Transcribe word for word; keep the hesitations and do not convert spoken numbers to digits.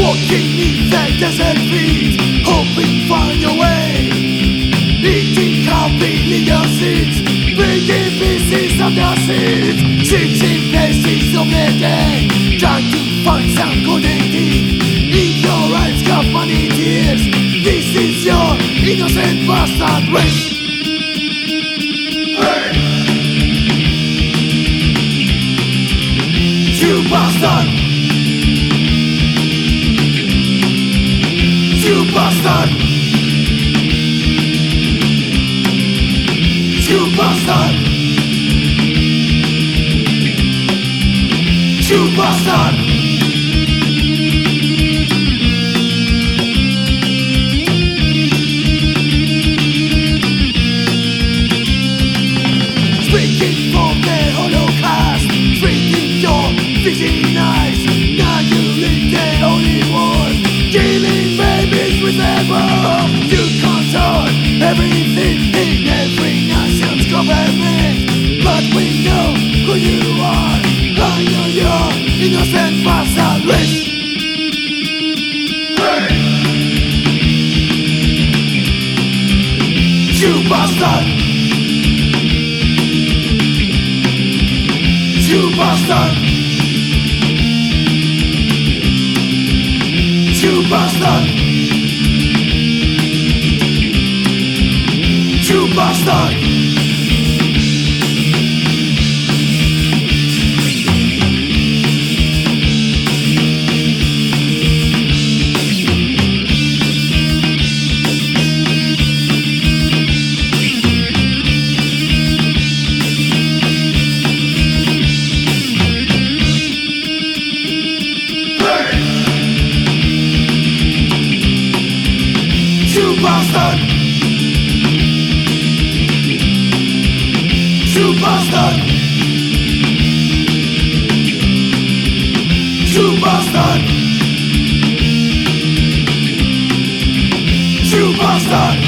Walking in the desert fields, hoping find your way. Eating coffee, legal seeds, breaking pieces of the seeds. Switching places of the day, trying to find some connecting. In your eyes, got money tears. This is your innocent bastard race. Hey! You bastard! You bastard! You bastard! You bastard! Speaking from the Holocaust, freaking your fishing eyes. Now you live the only one, killing babies with their bomb. You control everything in every nation's government, but we know who you are. I know you're innocent bastard race. Hey! You bastard! You bastard! You bastard! You bastard! You bastard! You bastard! You bastard! You bastard!